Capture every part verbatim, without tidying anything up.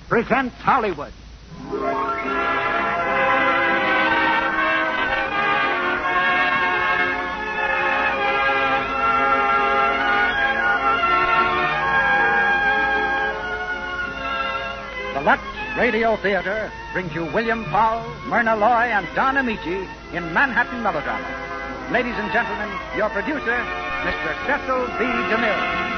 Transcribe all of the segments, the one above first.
presents Hollywood. The Lux Radio Theater brings you William Powell, Myrna Loy, and Don Amici in Manhattan Melodrama. Ladies and gentlemen, your producer, Mister Cecil B. DeMille.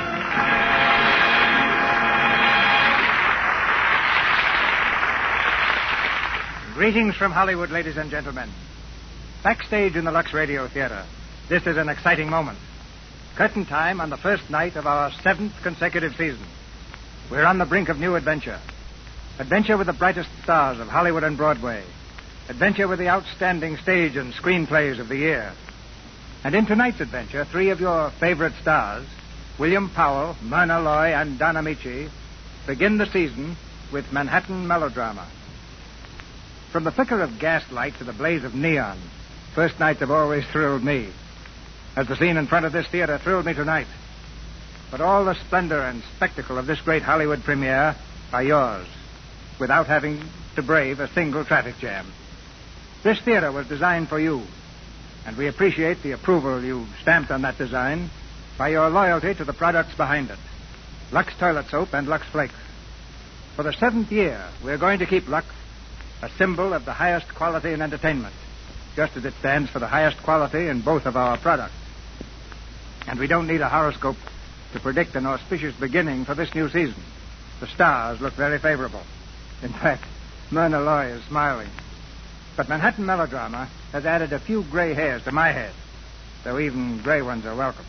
Greetings from Hollywood, ladies and gentlemen. Backstage in the Lux Radio Theater, this is an exciting moment. Curtain time on the first night of our seventh consecutive season. We're on the brink of new adventure. Adventure with the brightest stars of Hollywood and Broadway. Adventure with the outstanding stage and screenplays of the year. And in tonight's adventure, three of your favorite stars, William Powell, Myrna Loy, and Don Amici, begin the season with Manhattan Melodrama. From the flicker of gaslight to the blaze of neon, first nights have always thrilled me, as the scene in front of this theater thrilled me tonight. But all the splendor and spectacle of this great Hollywood premiere are yours, without having to brave a single traffic jam. This theater was designed for you, and we appreciate the approval you stamped on that design by your loyalty to the products behind it. Lux Toilet Soap and Lux Flakes. For the seventh year, we're going to keep Lux a symbol of the highest quality in entertainment, just as it stands for the highest quality in both of our products. And we don't need a horoscope to predict an auspicious beginning for this new season. The stars look very favorable. In fact, Myrna Loy is smiling. But Manhattan Melodrama has added a few gray hairs to my head, though even gray ones are welcome.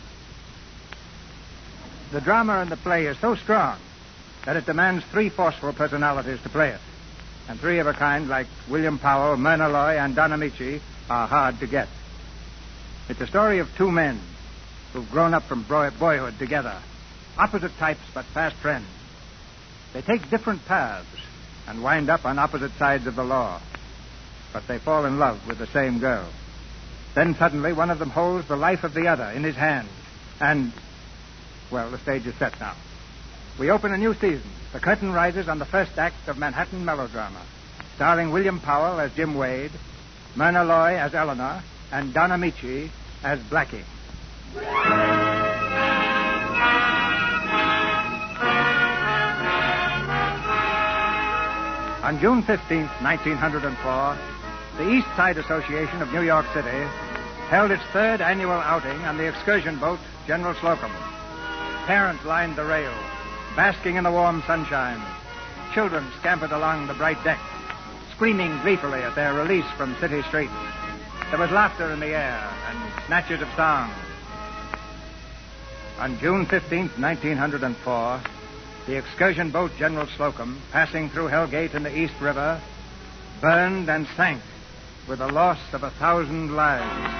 The drama in the play is so strong that it demands three forceful personalities to play it. And three of a kind like William Powell, Myrna Loy, and Don Amici are hard to get. It's a story of two men who've grown up from boyhood together, opposite types but fast friends. They take different paths and wind up on opposite sides of the law, but they fall in love with the same girl. Then suddenly one of them holds the life of the other in his hands, and, well, the stage is set now. We open a new season. The curtain rises on the first act of Manhattan Melodrama, starring William Powell as Jim Wade, Myrna Loy as Eleanor, and Don Amici as Blackie. On June fifteenth, nineteen oh four, the East Side Association of New York City held its third annual outing on the excursion boat General Slocum. Parents lined the rails, basking in the warm sunshine. Children scampered along the bright deck, screaming gleefully at their release from city streets. There was laughter in the air and snatches of song. On June fifteenth, nineteen oh four, the excursion boat General Slocum, passing through Hellgate in the East River, burned and sank with the loss of a thousand lives.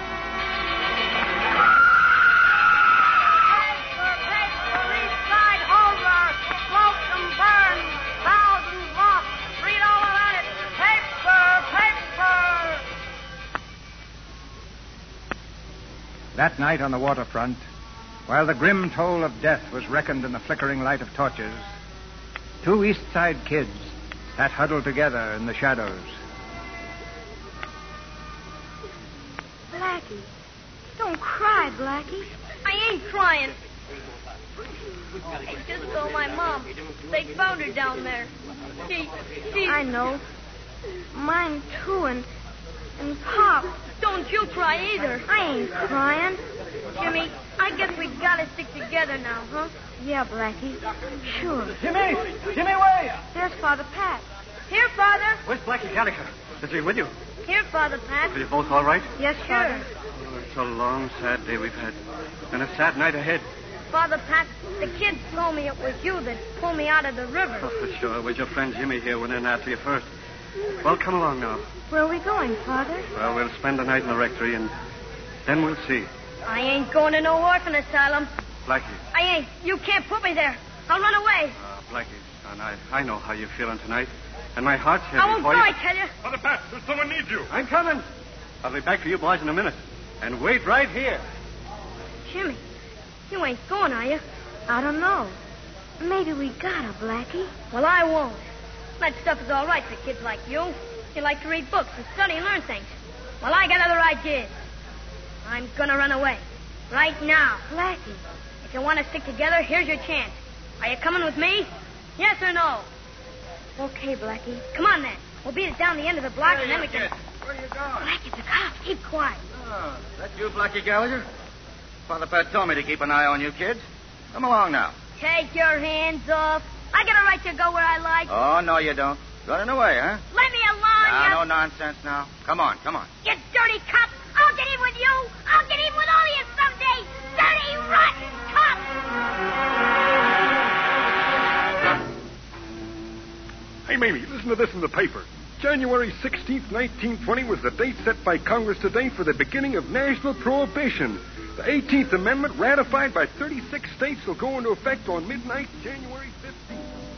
That night on the waterfront, while the grim toll of death was reckoned in the flickering light of torches, two East Side kids sat huddled together in the shadows. Blackie, don't cry, Blackie. I ain't crying. I just saw my mom. They found her down there. She, she... I know. Mine, too, and... And Pop. Don't you cry either. I ain't crying. Jimmy, I guess we gotta stick together now, huh? Yeah, Blackie. Sure. Jimmy! Jimmy, where are you? There's Father Pat. Here, Father. Where's Blackie Gallagher? Is he with you? Here, Father Pat. Are you both all right? Yes, Sure. Father. Oh, it's a long, sad day we've had. And a sad night ahead. Father Pat, the kids told me it was you that pulled me out of the river. Oh, sure. With your friend Jimmy here went in after you first. Well, come along now. Where are we going, Father? Well, we'll spend the night in the rectory, and then we'll see. I ain't going to no orphan asylum. Blackie. I ain't. You can't put me there. I'll run away. Uh, Blackie, son, I, I know how you're feeling tonight. And my heart's heavy I won't for go, you. I tell you. Father Pat, someone needs you. I'm coming. I'll be back for you boys in a minute. And wait right here. Jimmy, you ain't going, are you? I don't know. Maybe we gotta, Blackie. Well, I won't. That stuff is all right for kids like you. You like to read books and study and learn things. Well, I got other ideas. I'm gonna run away. Right now. Blackie. If you want to stick together, here's your chance. Are you coming with me? Yes or no? Okay, Blackie. Come on, then. We'll beat it down the end of the block, Hey, and then we kid. can... Where are you going? Blackie, the cops. Keep quiet. Oh, is that you, Blackie Gallagher? Father Pat told me to keep an eye on you kids. Come along now. Take your hands off. I got a right to go where I like. Oh, no, you don't. Running away, huh? Let me alone, Now, you... no nonsense now. Come on, come on. You dirty cop. I'll get even with you. I'll get even with all of you someday. Dirty, rotten cop. Hey, Mamie, listen to this in the paper. January sixteenth, nineteen twenty was the date set by Congress today for the beginning of national prohibition. The eighteenth Amendment, ratified by thirty-six states, will go into effect on midnight, January fifteenth.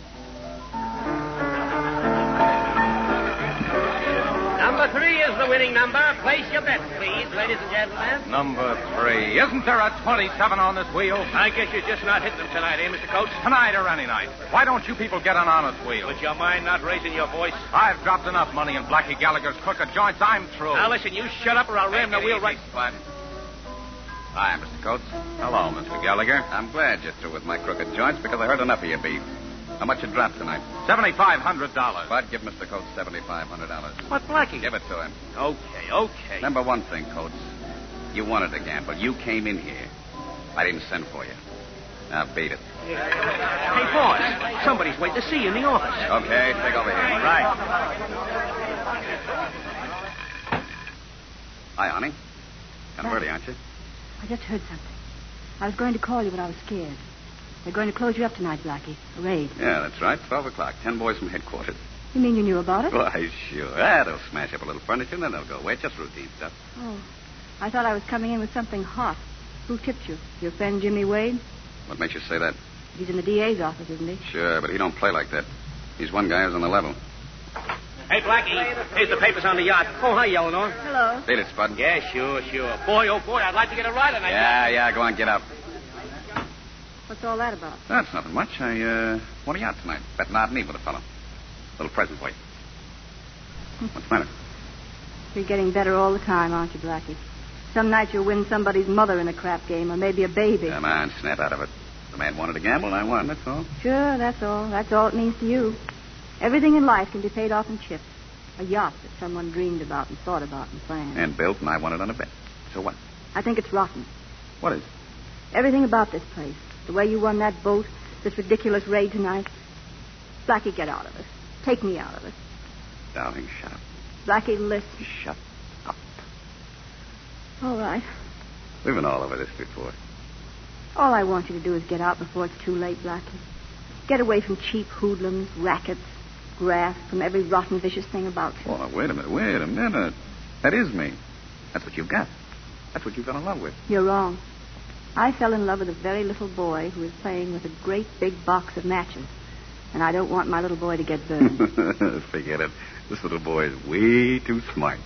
Number three is the winning number. Place your bets, please, ladies and gentlemen. Number three. Isn't there a twenty-seven on this wheel? I guess you're just not hitting them tonight, eh, Mister Coates? Tonight or any night. Why don't you people get an honest wheel? With your mind not raising your voice? I've dropped enough money in Blackie Gallagher's crooked joints. I'm through. Now, listen, you shut up or I'll ram the wheel right... Splat. Hi, Mister Coates. Hello, Mister Gallagher. I'm glad you're through with my crooked joints because I heard enough of your beef. How much you dropped tonight? seventy-five hundred dollars. Bud, give Mister Coates seventy-five hundred dollars. What, Blackie? Give it to him. Okay, okay. Remember one thing, Coates. You wanted to gamble. You came in here. I didn't send for you. Now beat it. Hey, boss, somebody's waiting to see you in the office. Okay, take over here. Right. Hi, honey. Kind of early, aren't you? I just heard something. I was going to call you, but I was scared. They're going to close you up tonight, Blackie. A raid. Yeah, that's right. Twelve o'clock. Ten boys from headquarters. You mean you knew about it? Why, sure. Ah, they'll smash up a little furniture and then they'll go away. Just routine stuff. Oh, I thought I was coming in with something hot. Who tipped you? Your friend Jimmy Wade? What makes you say that? He's in the D A's office, isn't he? Sure, but he don't play like that. He's one guy who's on the level. Hey, Blackie, here's the papers on the yacht. Oh, hi, Eleanor. Hello. Beat it, Spud. Yeah, sure, sure. Boy, oh, boy, I'd like to get a ride on that. Yeah, yeah, go on, get up. What's all that about? That's nothing much. I, uh, want a yacht tonight. Bet not me with a fellow. Little present for you. What's the matter? You're getting better all the time, aren't you, Blackie? Some night you'll win somebody's mother in a crap game, or maybe a baby. Come on, snap out of it. The man wanted to gamble, and I won, that's all. Sure, that's all. That's all it means to you. Everything in life can be paid off in chips. A yacht that someone dreamed about and thought about and planned. And built, and I won it on a bet. So what? I think it's rotten. What is? Everything about this place. The way you won that boat, this ridiculous raid tonight. Blackie, get out of it. Take me out of it. Darling, shut up. Blackie, listen. Shut up. All right. We've been all over this before. All I want you to do is get out before it's too late, Blackie. Get away from cheap hoodlums, rackets, graft, from every rotten, vicious thing about you. Oh, wait a minute, wait a minute. That is me. That's what you've got. That's what you fell in love with. You're wrong. I fell in love with a very little boy who was playing with a great big box of matches. And I don't want my little boy to get burned. Forget it. This little boy is way too smart.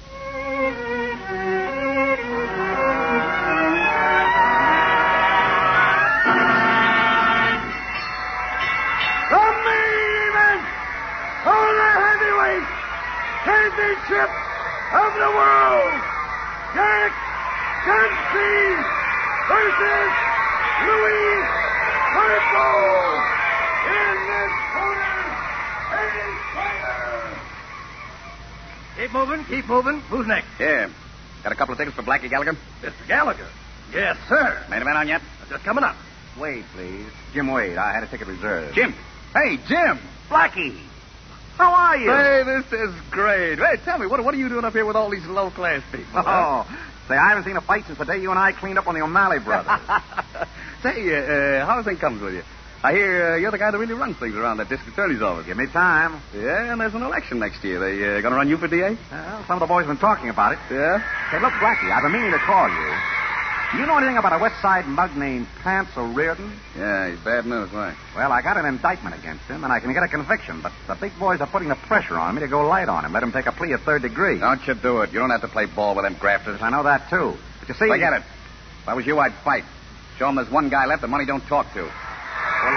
The main event for the heavyweight championship of the world. Jack Dempsey versus Louis Purple. In this corner, Eddie Snyder. Keep moving, keep moving. Who's next? Yeah. Got a couple of tickets for Blackie Gallagher? Mister Gallagher. Yes, sir. Main event on yet? Just coming up. Wade, please. Jim Wade. I had a ticket reserved. Jim. Hey, Jim. Blackie. How are you? Hey, this is great. Hey, tell me, what, what are you doing up here with all these low-class people? Oh, say, I haven't seen a fight since the day you and I cleaned up on the O'Malley brothers. Say, uh, uh, how's things coming with you? I hear uh, you're the guy that really runs things around that district attorney's office. Give me time. Yeah, and there's an election next year. They uh, going to run you for D A? Well, some of the boys have been talking about it. Yeah? Say, look, Blackie, I've been meaning to call you. Do you know anything about a West Side mug named Pants O'Riordan? Yeah, he's bad news. Why? Well, I got an indictment against him, and I can get a conviction, but the big boys are putting the pressure on me to go light on him, let him take a plea of third degree. Don't you do it. You don't have to play ball with them grafters. I know that, too. But you see... Forget it. If I was you, I'd fight. Show them there's one guy left the money don't talk to. Well, will you listen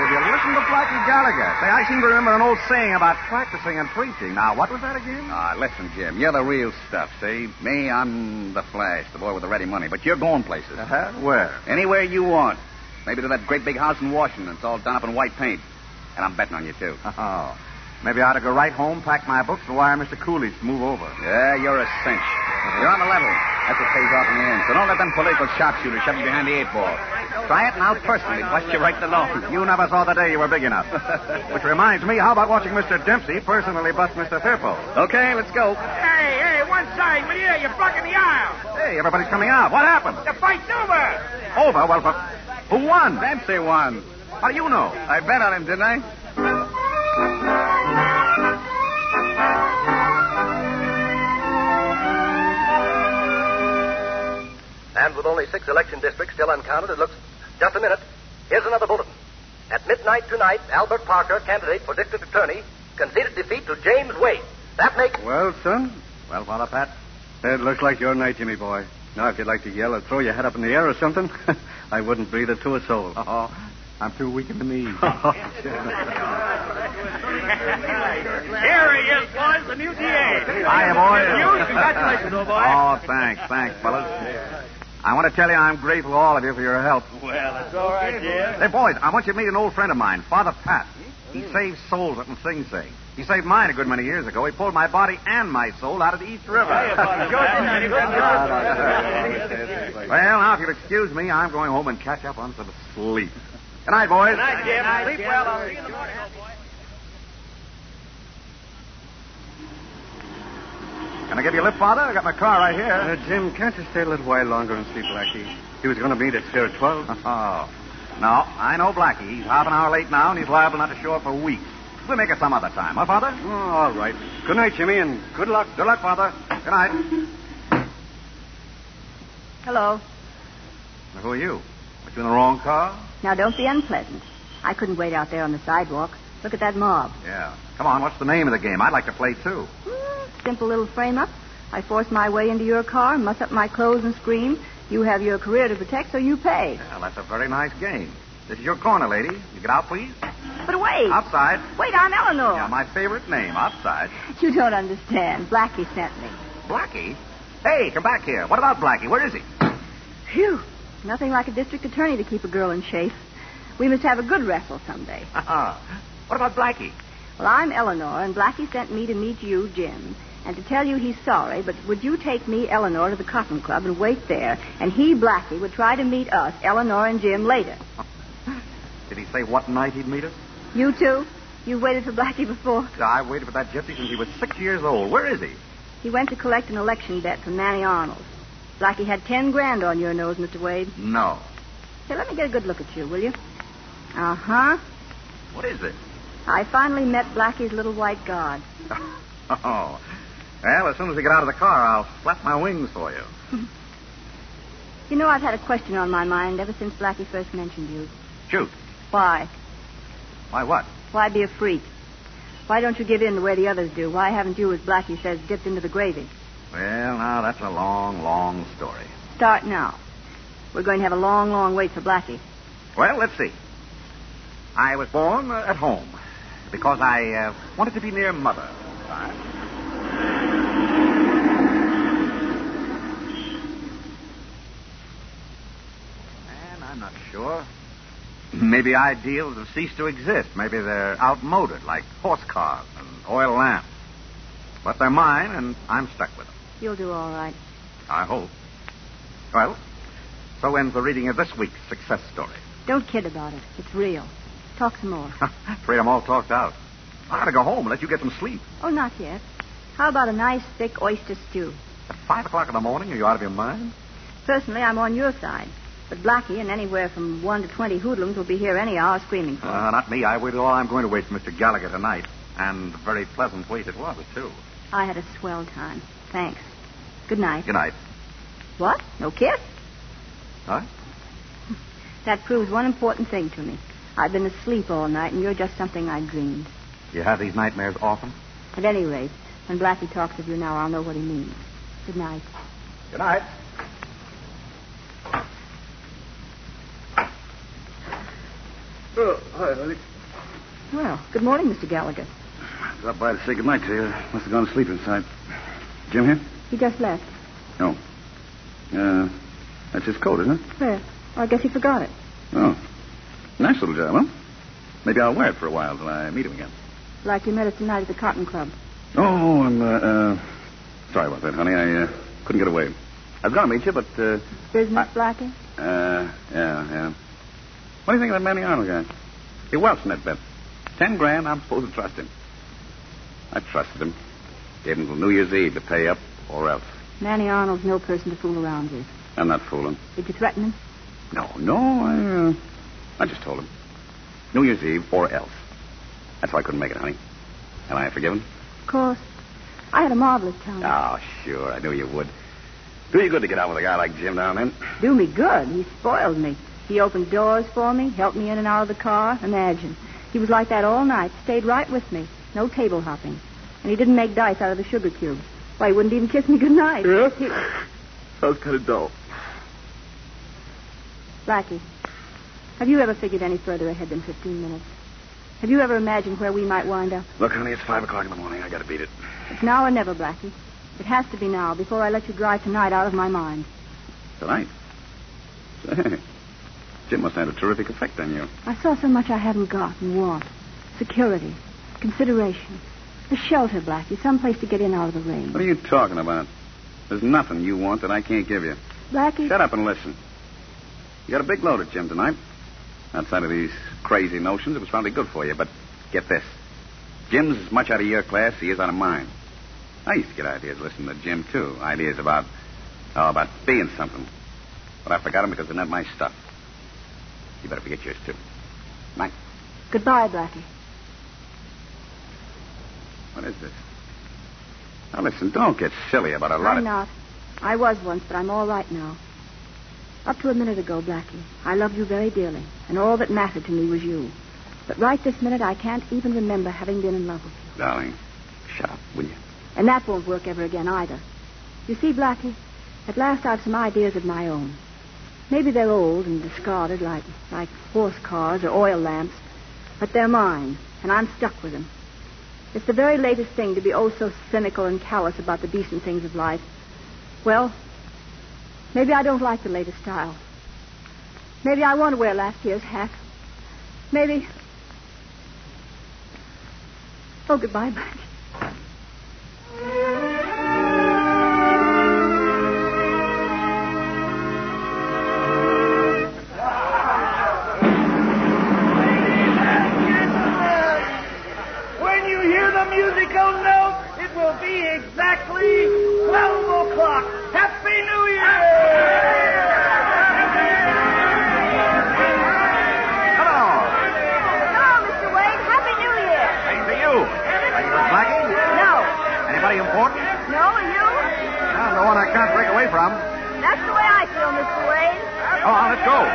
listen to Blackie Gallagher. Say, I seem to remember an old saying about practicing and preaching. Now, what was that again? Ah, listen, Jim. You're the real stuff, see? Me, I'm the Flash, the boy with the ready money. But you're going places. Uh-huh. Where? Anywhere you want. Maybe to that great big house in Washington. It's all done up in white paint. And I'm betting on you, too. Oh. Maybe I ought to go right home, pack my books, and wire Mister Coolidge to move over. Yeah, you're a cinch. You're on the level. That's what pays off in the end. So don't let them political sharpshooters shove you behind the eight ball. Try it, and I'll personally bust you right the loan. You never saw the day you were big enough. Which reminds me, how about watching Mister Dempsey personally bust Mister Firpo? Okay, let's go. Hey, hey, one side, will you? You're blocking the aisle. Hey, everybody's coming out. What happened? The fight's over. Over? Well, for... who won? Dempsey won. How do you know? I bet on him, didn't I? And with only six election districts still uncounted, it looks... Just a minute. Here's another bulletin. At midnight tonight, Albert Parker, candidate for district attorney, conceded defeat to James Wade. That makes... Well, son, Well, Father Pat? it looks like your night, Jimmy boy. Now, if you'd like to yell or throw your head up in the air or something, I wouldn't breathe it to a soul. Oh, I'm too weak in the knees. Here he is, boys, the new D A. Hiya, boys. You, congratulations, old boy. Oh, thanks, thanks, fellas. I want to tell you I'm grateful to all of you for your help. Well, it's all right, Jim. Hey, boys, I want you to meet an old friend of mine, Father Pat. He saves souls up in Sing Sing. He saved mine a good many years ago. He pulled my body and my soul out of the East River. Well, now, if you'll excuse me, I'm going home and catch up on some sleep. Good night, boys. Good night, Jim. Sleep well. I'll see you in the morning, old boy. Can I give you a lift, Father? I got my car right here. Uh, Jim, can't you stay a little while longer and see Blackie? He was going to meet us here at twelve. Oh. No, I know Blackie. He's half an hour late now, and he's liable not to show up for weeks. We'll make it some other time, huh, Father? Oh, all right. Good night, Jimmy, and good luck. Good luck, Father. Good night. Hello. Now, who are you? Are you in the wrong car? Now, don't be unpleasant. I couldn't wait out there on the sidewalk. Look at that mob. Yeah. Come on, what's the name of the game? I'd like to play, too. Hmm, simple little frame-up. I force my way into your car, muss up my clothes and scream. You have your career to protect, so you pay. Well, that's a very nice game. This is your corner, lady. You get out, please. But wait. Outside. Wait, I'm Eleanor. Yeah, my favorite name, outside. You don't understand. Blackie sent me. Blackie? Hey, come back here. What about Blackie? Where is he? Phew. Nothing like a district attorney to keep a girl in shape. We must have a good wrestle someday. What about Blackie? Well, I'm Eleanor, and Blackie sent me to meet you, Jim, and to tell you he's sorry, but would you take me, Eleanor, to the Cotton Club and wait there, and he, Blackie, would try to meet us, Eleanor and Jim, later. Did he say what night he'd meet us? You too? You've waited for Blackie before? I waited for that gypsy since he was six years old. Where is he? He went to collect an election bet from Manny Arnold. Blackie had ten grand on your nose, Mister Wade. No. Here, let me get a good look at you, will you? Uh-huh. What is it? I finally met Blackie's little white guard. Oh. Well, as soon as we get out of the car, I'll flap my wings for you. You know, I've had a question on my mind ever since Blackie first mentioned you. Shoot. Why? Why what? Why be a freak? Why don't you give in the way the others do? Why haven't you, as Blackie says, dipped into the gravy? Well, now, that's a long, long story. Start now. We're going to have a long, long wait for Blackie. Well, let's see. I was born uh, at home because I uh, wanted to be near Mother. Right. And I'm not sure. Maybe ideals have ceased to exist. Maybe they're outmoded, like horse cars and oil lamps. But they're mine, and I'm stuck with them. You'll do all right. I hope. Well, so ends the reading of this week's success story. Don't kid about it. It's real. Talk some more. Afraid I'm all talked out. I gotta go home and let you get some sleep. Oh, not yet. How about a nice, thick oyster stew? At five o'clock in the morning? Are you out of your mind? Personally, I'm on your side. But Blackie and anywhere from one to twenty hoodlums will be here any hour screaming for Uh, not me. I waited all I'm going to wait for Mister Gallagher tonight. And a very pleasant wait it was, too. I had a swell time. Thanks. Good night. Good night. What? No kiss? Huh? That proves one important thing to me. I've been asleep all night, and you're just something I dreamed. You have these nightmares often? At any rate, when Blackie talks of you now, I'll know what he means. Good night. Good night. Oh, hi, honey. Well, good morning, Mister Gallagher. Dropped by to say goodnight to you. Must have gone to sleep inside. Jim here? He just left. No. Uh, that's his coat, isn't it? Where? Well, I guess he forgot it. Oh. Nice little job, huh? Maybe I'll wear it for a while till I meet him again. Like you met us tonight at the Cotton Club. Oh, I'm, uh, uh sorry about that, honey. I, uh, couldn't get away. I was going to meet you, but, uh... Business, I, Blackie? Uh, yeah, yeah. What do you think of that Manny Arnold guy? He welched in that bet. Ten grand, I'm supposed to trust him. I trusted him. Gave him till New Year's Eve to pay up or else. Manny Arnold's no person to fool around with. I'm not fooling. Did you threaten him? No, no, I, uh, I just told him. New Year's Eve or else. That's why I couldn't make it, honey. Am I forgiven? Of course. I had a marvelous time. Oh, sure. I knew you would. Do you good to get out with a guy like Jim down then? Do me good. He spoiled me. He opened doors for me, helped me in and out of the car. Imagine. He was like that all night. Stayed right with me. No table hopping. And he didn't make dice out of the sugar cubes. Why, he wouldn't even kiss me goodnight. Yeah? He... Sounds kind of dull. Blackie, have you ever figured any further ahead than fifteen minutes? Have you ever imagined where we might wind up? Look, honey, it's five o'clock in the morning. I gotta beat it. It's now or never, Blackie. It has to be now, before I let you drive tonight out of my mind. Tonight? Say, Jim must have had a terrific effect on you. I saw so much I haven't got and want. Security, consideration, a shelter, Blackie, someplace to get in out of the rain. What are you talking about? There's nothing you want that I can't give you. Blackie? Shut up and listen. You got a big load at Jim tonight. Outside of these crazy notions, it was probably good for you, but get this. Jim's as much out of your class as he is out of mine. I used to get ideas listening to Jim, too. Ideas about, oh, about being something. But I forgot them because they're not my stuff. You better forget yours, too. Night. Goodbye, Blackie. What is this? Now, listen, don't get silly about a lot I'm of... not. I was once, but I'm all right now. Up to a minute ago, Blackie, I loved you very dearly, and all that mattered to me was you. But right this minute, I can't even remember having been in love with you. Darling, shut up, will you? And that won't work ever again either. You see, Blackie, at last I've some ideas of my own. Maybe they're old and discarded, like like horse cars or oil lamps, but they're mine, and I'm stuck with them. It's the very latest thing to be oh so cynical and callous about the decent things of life. Well, maybe I don't like the latest style. Maybe I want to wear last year's hat. Maybe... Oh, goodbye, Blackie. When you hear the musical note, it will be exactly twelve o'clock. Happy New Year! Hello. Hello, Mister Wade. Happy New Year. Same to you. Are you with Blackie? No. Anybody important? No, are you? I'm the one I can't break away from. That's the way I feel, Mister Wade. Come on, let's go.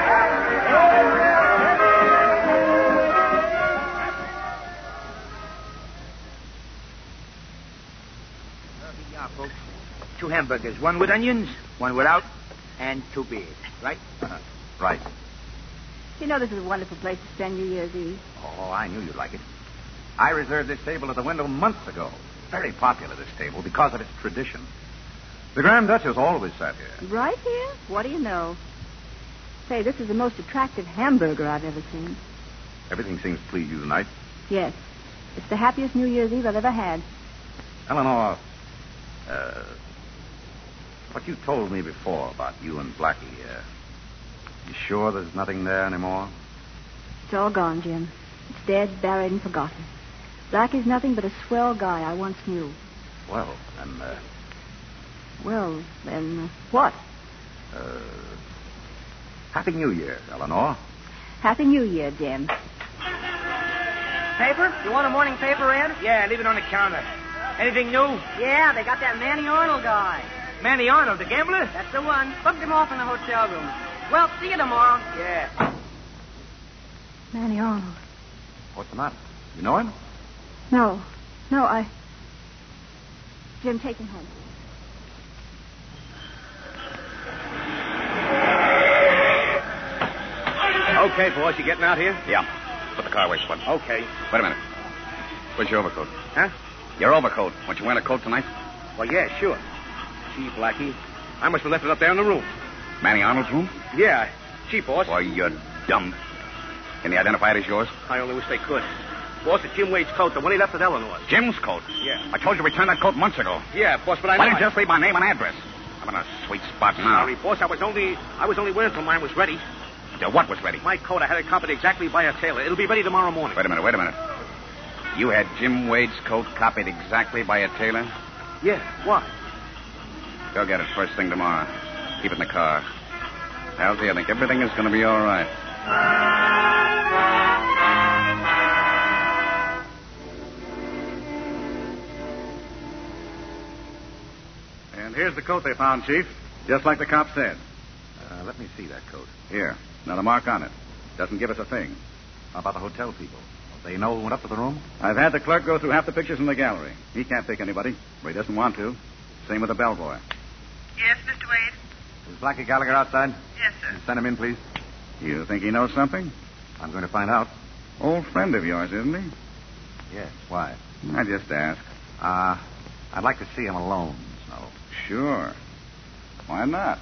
Here you are, folks. Two hamburgers, one with onions, one without, and two beers, right? Uh, right. You know this is a wonderful place to spend New Year's Eve. Oh, I knew you'd like it. I reserved this table at the window months ago. Very popular, this table, because of its tradition. The Grand Duchess always sat here. Right here? What do you know? Say, this is the most attractive hamburger I've ever seen. Everything seems to please you tonight. Yes. It's the happiest New Year's Eve I've ever had. Eleanor, uh, what you told me before about you and Blackie, uh, you sure there's nothing there anymore? It's all gone, Jim. It's dead, buried, and forgotten. Blackie's nothing but a swell guy I once knew. Well, then, uh... Well, then, uh, what? Uh... Happy New Year, Eleanor. Happy New Year, Jim. Paper? You want a morning paper, Ed? Yeah, leave it on the counter. Anything new? Yeah, they got that Manny Arnold guy. Manny Arnold, the gambler? That's the one. Bugged him off in the hotel room. Well, see you tomorrow. Yeah. Manny Arnold. What's the matter? You know him? No. No, I... Jim, take him home. Okay, boys, you getting out here? Yeah. Put the car away, Spud. Okay. Wait a minute. Where's your overcoat? Huh? Your overcoat. Weren't you wearing a coat tonight? Well, yeah, sure. Gee, Blackie, I must have left it up there in the room. Manny Arnold's room? Yeah. Gee, boss. Boy, you're dumb. Can you identify it as yours? I only wish they could. Boss, it's Jim Wade's coat, the one he left at Eleanor's. Jim's coat? Yeah. I told you to return that coat months ago. Yeah, boss, but I Why know didn't you I... just leave my name and address? I'm in a sweet spot now. Sorry, boss, I was only I was only waiting until mine was ready. Your what was ready? My coat, I had it copied exactly by a tailor. It'll be ready tomorrow morning. Wait a minute, wait a minute. You had Jim Wade's coat copied exactly by a tailor? Yeah, why? Go get it first thing tomorrow. Keep it in the car. Halsey, I think everything is going to be all right. And here's the coat they found, Chief. Just like the cop said. Uh, let me see that coat. Here. Not a mark on it. Doesn't give us a thing. How about the hotel people? They know who went up to the room? I've had the clerk go through half the pictures in the gallery. He can't pick anybody, or he doesn't want to. Same with the bellboy. Yes, Mister Wade? Is Blackie Gallagher outside? Yes, sir. Send him in, please. You think he knows something? I'm going to find out. Old friend of yours, isn't he? Yes, why? I just asked. Uh, I'd like to see him alone, Snow. Sure. Why not?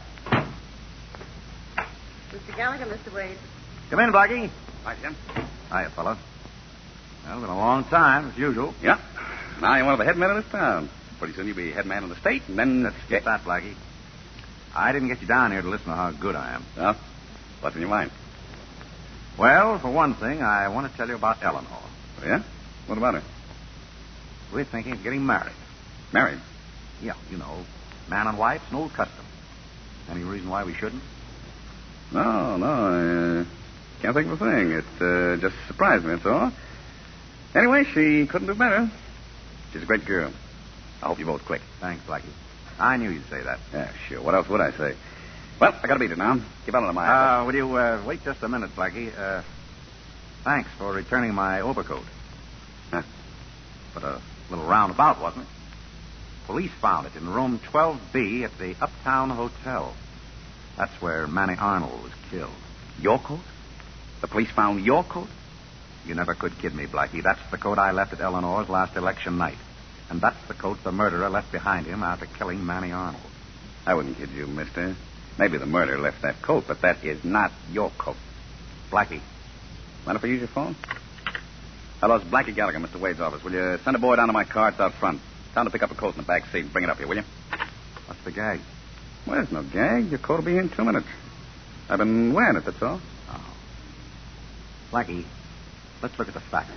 Mister Gallagher, Mister Wade. Come in, Blackie. Hi, Jim. Hiya, fella. Well, it's been a long time, as usual. Yeah. Now you're one of the head men of this town. Pretty soon you'll be head man of the state, and then... Let's get that, Blackie. I didn't get you down here to listen to how good I am. Well, what's in your mind? Well, for one thing, I want to tell you about Eleanor. Oh, yeah? What about her? We're thinking of getting married. Married? Yeah, you know, man and wife, it's an old custom. Any reason why we shouldn't? No, no, I uh, can't think of a thing. It uh, just surprised me, that's all. Anyway, she couldn't do better. She's a great girl. I hope you both click. Thanks, Blackie. I knew you'd say that. Yeah, sure. What else would I say? Well, I gotta beat it now. Keep out of my... Uh, will you uh, wait just a minute, Blackie? Uh, thanks for returning my overcoat. Huh? But a little roundabout, wasn't it? Police found it in room twelve B at the Uptown Hotel. That's where Manny Arnold was killed. Your coat? The police found your coat? You never could kid me, Blackie. That's the coat I left at Eleanor's last election night. And that's the coat the murderer left behind him after killing Manny Arnold. I wouldn't kid you, mister. Maybe the murderer left that coat, but that is not your coat. Blackie. Mind if I use your phone? Hello, it's Blackie Gallagher, Mister Wade's office. Will you send a boy down to my car? It's out front. Tell him to pick up a coat in the back seat and bring it up here, will you? What's the gag? Well, there's no gag. Your coat will be here in two minutes. I've been wearing it, that's all. Oh. Blackie, let's look at the facts.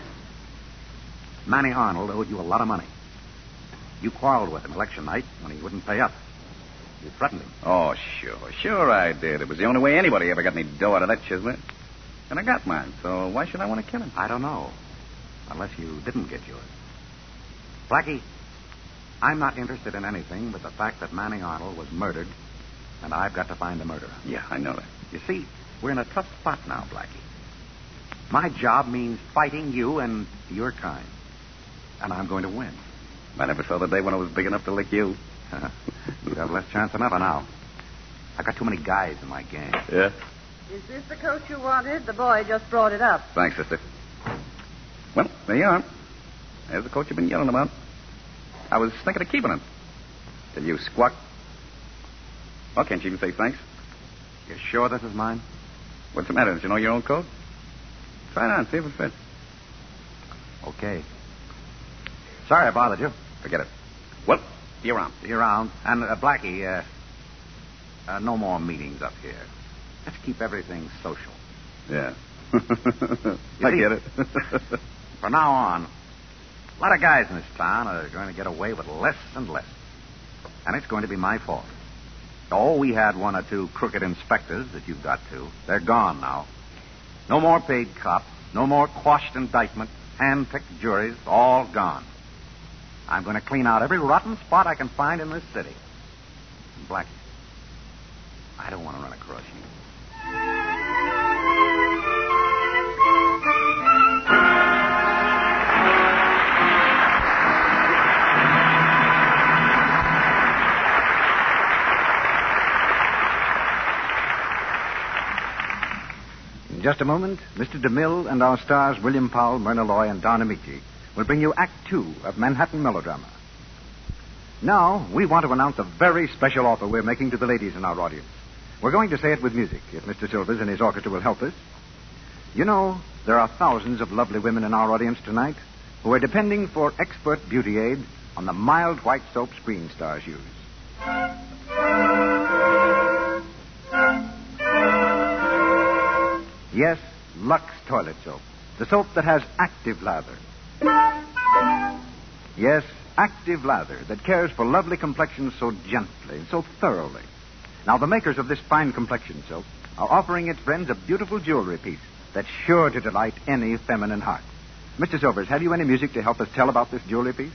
Manny Arnold owed you a lot of money. You quarreled with him election night when he wouldn't pay up. You threatened him. Oh, sure. Sure I did. It was the only way anybody ever got any dough out of that chismet. And I got mine, so why should I want to kill him? I don't know. Unless you didn't get yours. Blackie, I'm not interested in anything but the fact that Manny Arnold was murdered, and I've got to find the murderer. Yeah, I know that. You see, we're in a tough spot now, Blackie. My job means fighting you and your kind. And I'm going to win. I never saw the day when I was big enough to lick you. You have less chance than ever now. I've got too many guys in my gang. Yeah? Is this the coat you wanted? The boy just brought it up. Thanks, sister. Well, there you are. There's the coat you've been yelling about. I was thinking of keeping it. Till you squawk. Well, can't you even say thanks? You sure this is mine? What's the matter? Don't you know your own coat? Try it on. See if it fits. Okay. Sorry I bothered you. Forget it. Well, see you around. See you around. And, uh, Blackie, uh, uh, no more meetings up here. Let's keep everything social. Yeah. I see, get it. From now on, a lot of guys in this town are going to get away with less and less. And it's going to be my fault. Oh, we had one or two crooked inspectors that you've got to. They're gone now. No more paid cops. No more quashed indictment. Hand-picked juries. All gone. I'm going to clean out every rotten spot I can find in this city. And Blackie, I don't want to run across you. just a moment, Mister DeMille and our stars William Powell, Myrna Loy, and Don Amici will bring you Act Two of Manhattan Melodrama. Now, we want to announce a very special offer we're making to the ladies in our audience. We're going to say it with music, if Mister Silvers and his orchestra will help us. You know, there are thousands of lovely women in our audience tonight who are depending for expert beauty aid on the mild white soap Screen Stars use. Yes, Lux Toilet Soap. The soap that has active lather. Yes, active lather that cares for lovely complexions so gently and so thoroughly. Now, the makers of this fine complexion soap are offering its friends a beautiful jewelry piece that's sure to delight any feminine heart. Mister Silvers, have you any music to help us tell about this jewelry piece?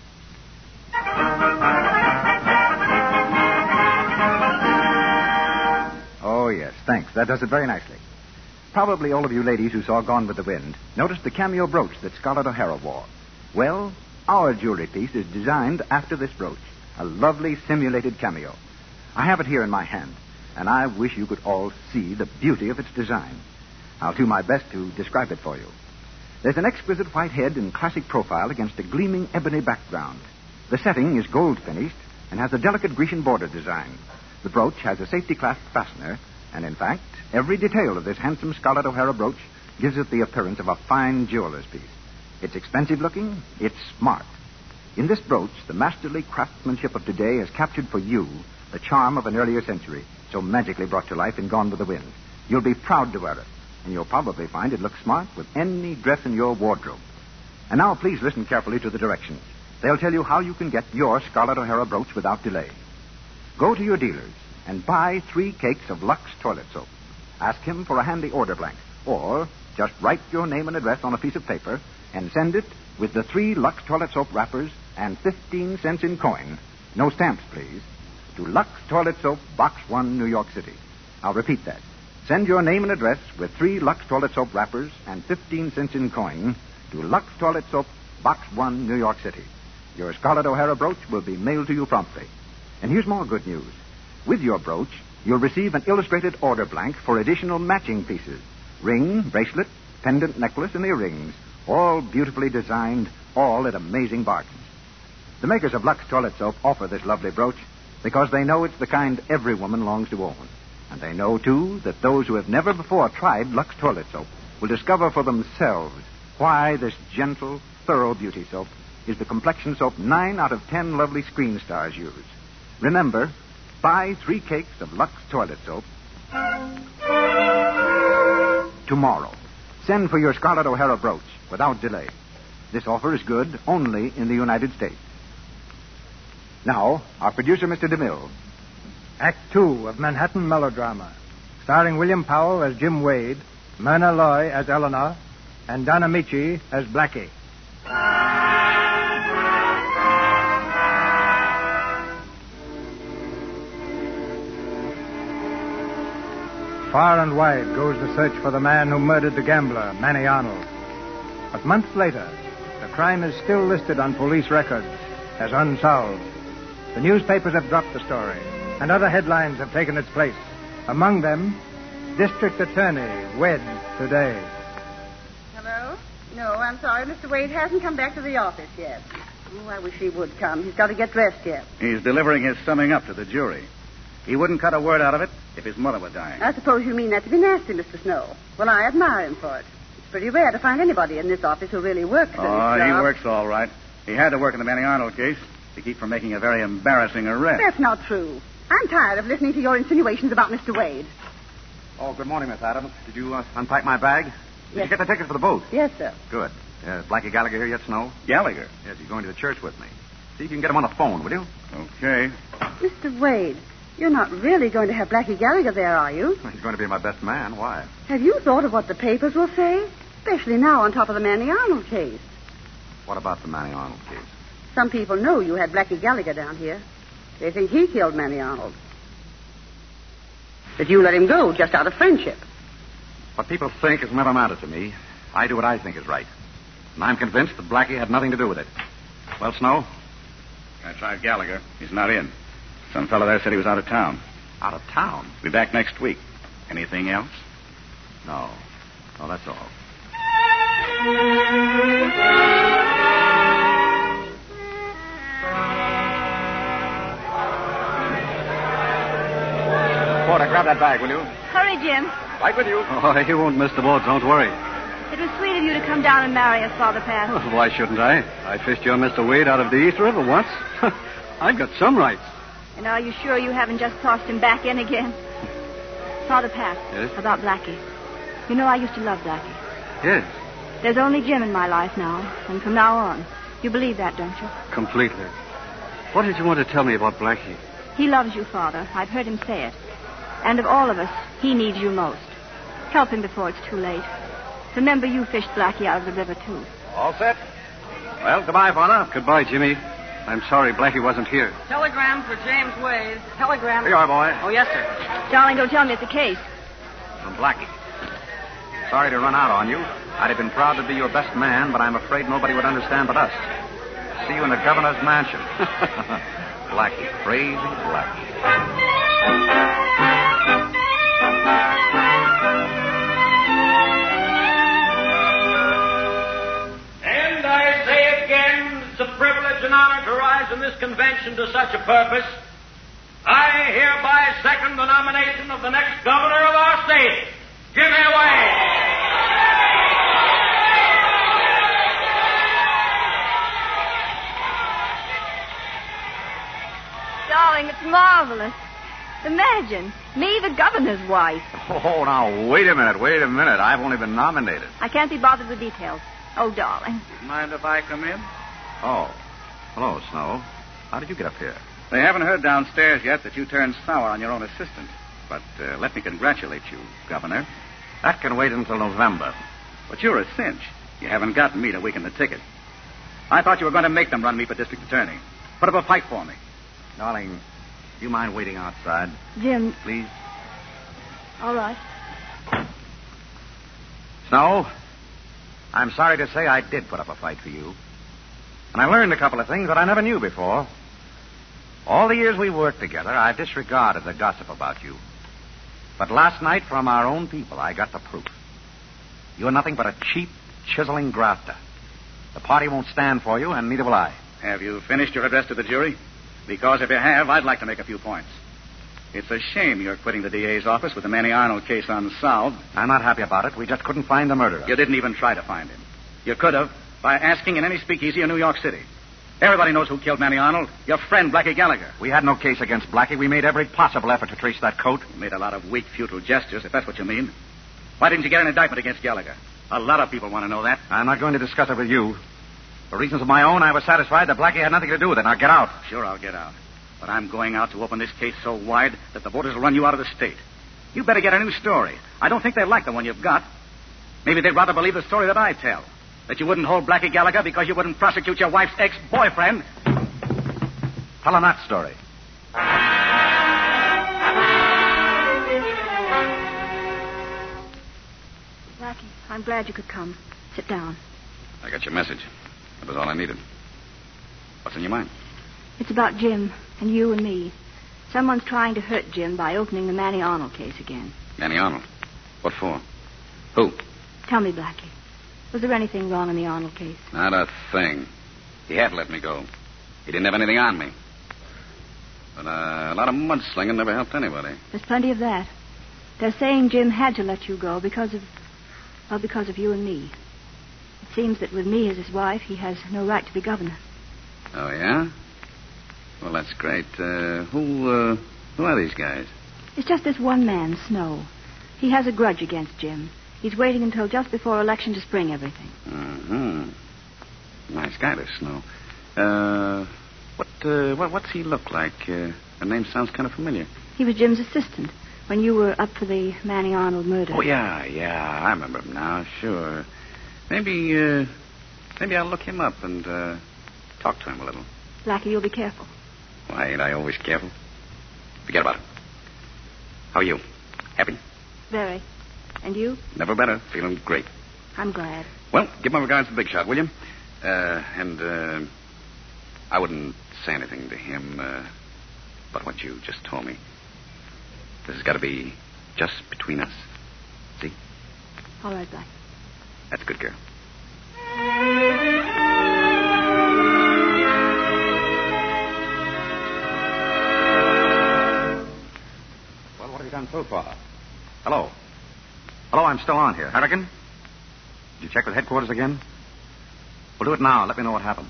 Oh, yes, thanks. That does it very nicely. Probably all of you ladies who saw Gone with the Wind noticed the cameo brooch that Scarlett O'Hara wore. Well, our jewelry piece is designed after this brooch, a lovely simulated cameo. I have it here in my hand, and I wish you could all see the beauty of its design. I'll do my best to describe it for you. There's an exquisite white head in classic profile against a gleaming ebony background. The setting is gold finished and has a delicate Grecian border design. The brooch has a safety clasp fastener, and in fact, every detail of this handsome Scarlett O'Hara brooch gives it the appearance of a fine jeweler's piece. It's expensive looking, it's smart. In this brooch, the masterly craftsmanship of today has captured for you the charm of an earlier century, so magically brought to life in Gone with the Wind. You'll be proud to wear it, and you'll probably find it looks smart with any dress in your wardrobe. And now please listen carefully to the directions. They'll tell you how you can get your Scarlett O'Hara brooch without delay. Go to your dealers and buy three cakes of Lux Toilet Soap. Ask him for a handy order blank, or just write your name and address on a piece of paper and send it with the three Lux Toilet Soap wrappers and fifteen cents in coin. No stamps, please. To Lux Toilet Soap, Box one, New York City. I'll repeat that. Send your name and address with three Lux Toilet Soap wrappers and fifteen cents in coin to Lux Toilet Soap, Box one, New York City. Your Scarlett O'Hara brooch will be mailed to you promptly. And here's more good news. With your brooch, you'll receive an illustrated order blank for additional matching pieces. Ring, bracelet, pendant, necklace, and earrings. All beautifully designed, all at amazing bargains. The makers of Lux Toilet Soap offer this lovely brooch because they know it's the kind every woman longs to own. And they know, too, that those who have never before tried Lux Toilet Soap will discover for themselves why this gentle, thorough beauty soap is the complexion soap nine out of ten lovely Screen Stars use. Remember, buy three cakes of Lux Toilet Soap tomorrow. Send for your Scarlett O'Hara brooch without delay. This offer is good only in the United States. Now, our producer, Mister DeMille. Act Two of Manhattan Melodrama, starring William Powell as Jim Wade, Myrna Loy as Eleanor, and Don Amici as Blackie. Far and wide goes the search for the man who murdered the gambler, Manny Arnold. But months later, the crime is still listed on police records as unsolved. The newspapers have dropped the story, and other headlines have taken its place. Among them, District Attorney wed today. Hello? No, I'm sorry. Mister Wade hasn't come back to the office yet. Oh, I wish he would come. He's got to get dressed yet. He's delivering his summing up to the jury. He wouldn't cut a word out of it if his mother were dying. I suppose you mean that to be nasty, Mister Snow. Well, I admire him for it. It's pretty rare to find anybody in this office who really works at Oh, his job. he works all right. He had to work in the Manny Arnold case to keep from making a very embarrassing arrest. That's not true. I'm tired of listening to your insinuations about Mister Wade. Oh, good morning, Miss Adams. Did you uh, unpack my bag? Did Yes. you get the tickets for the boat? Yes, sir. Good. Uh, Blackie Gallagher here yet, Snow? Gallagher? Yes, he's going to the church with me. See if you can get him on the phone, will you? Okay. Mister Wade, you're not really going to have Blackie Gallagher there, are you? He's going to be my best man. Why? Have you thought of what the papers will say? Especially now on top of the Manny Arnold case. What about the Manny Arnold case? Some people know you had Blackie Gallagher down here. They think he killed Manny Arnold. That you let him go just out of friendship. What people think has never mattered to me. I do what I think is right. And I'm convinced that Blackie had nothing to do with it. Well, Snow? I tried Gallagher. He's not in. Some fellow there said he was out of town. Out of town? Be back next week. Anything else? No. Oh, that's all. Porter, grab that bag, will you? Hurry, Jim. Right with you. Oh, you won't miss the boat, don't worry. It was sweet of you to come down and marry us, Father Pat. Oh, why shouldn't I? I fished your Mister Wade out of the East River once. I've got some rights. And are you sure you haven't just tossed him back in again? Father Pat. Yes? About Blackie. You know I used to love Blackie. Yes, There's only Jim in my life now, and from now on. You believe that, don't you? completely. What did you want to tell me about Blackie? He loves you, Father. I've heard him say it. And of all of us, he needs you most. Help him before it's too late. Remember, you fished Blackie out of the river, too. All set? Well, goodbye, Father. Goodbye, Jimmy. I'm sorry Blackie wasn't here. Telegram for James Wade. Telegram. Here you are, boy. Oh, yes, sir. Darling, don't tell me it's a case. From Blackie. Sorry to run out on you. I'd have been proud to be your best man, but I'm afraid nobody would understand but us. See you in the governor's mansion. Blackie. Crazy Blackie. And I say again, it's a privilege and honor to rise in this convention to such a purpose. I hereby second the nomination of the next governor of our state, Jimmy Wade. Darling, it's marvelous. Imagine, me, the governor's wife. Oh, now, wait a minute, wait a minute. I've only been nominated. I can't be bothered with details. Oh, darling. Mind if I come in? Oh. Hello, Snow. How did you get up here? They haven't heard downstairs yet that you turned sour on your own assistant. But uh, let me congratulate you, Governor. That can wait until November. But you're a cinch. You haven't gotten me to weaken the ticket. I thought you were going to make them run me for district attorney. Put up a fight for me. Darling, do you mind waiting outside? Jim. Please? All right. Snow, I'm sorry to say I did put up a fight for you. And I learned a couple of things that I never knew before. All the years we worked together, I've disregarded the gossip about you. But last night, from our own people, I got the proof. You're nothing but a cheap, chiseling grafter. The party won't stand for you, and neither will I. Have you finished your address to the jury? Because if you have, I'd like to make a few points. It's a shame you're quitting the D A's office with the Manny Arnold case unsolved. I'm not happy about it. We just couldn't find the murderer. You didn't even try to find him. You could have by asking in any speakeasy in New York City. Everybody knows who killed Manny Arnold. Your friend, Blackie Gallagher. We had no case against Blackie. We made every possible effort to trace that coat. You made a lot of weak, futile gestures, if that's what you mean. Why didn't you get an indictment against Gallagher? A lot of people want to know that. I'm not going to discuss it with you. For reasons of my own, I was satisfied that Blackie had nothing to do with it. Now get out. Sure, I'll get out. But I'm going out to open this case so wide that the voters will run you out of the state. You better get a new story. I don't think they like the one you've got. Maybe they'd rather believe the story that I tell. That you wouldn't hold Blackie Gallagher because you wouldn't prosecute your wife's ex-boyfriend. Tell him that story. Blackie, I'm glad you could come. Sit down. I got your message. That was all I needed. What's in your mind? It's about Jim and you and me. Someone's trying to hurt Jim by opening the Manny Arnold case again. Manny Arnold? What for? Who? Tell me, Blackie. Was there anything wrong in the Arnold case? Not a thing. He had let me go. He didn't have anything on me. But uh, a lot of mudslinging never helped anybody. There's plenty of that. They're saying Jim had to let you go because of, well, because of you and me. It seems that with me as his wife, he has no right to be governor. Oh, yeah? Well, that's great. Uh, who, uh, who are these guys? It's just this one man, Snow. He has a grudge against Jim. He's waiting until just before election to spring everything. Mm-hmm. Nice guy, this Snow. Uh, what, uh, what, what's he look like? Uh, the name sounds kind of familiar. He was Jim's assistant when you were up for the Manny Arnold murder. Oh, yeah, yeah. I remember him now, sure. Maybe, uh, maybe I'll look him up and, uh, talk to him a little. Blackie, you'll be careful. Why, ain't I always careful? Forget about it. How are you? Happy? Very. And you? Never better. Feeling great. I'm glad. Well, give my regards to Big Shot, will you? Uh, and, uh, I wouldn't say anything to him, uh, but what you just told me. This has got to be just between us. See? All right, Black. That's good, girl. Well, what have you done so far? Hello. Hello, I'm still on here. Harrigan? Did you check with headquarters again? Well, do it now. Let me know what happens.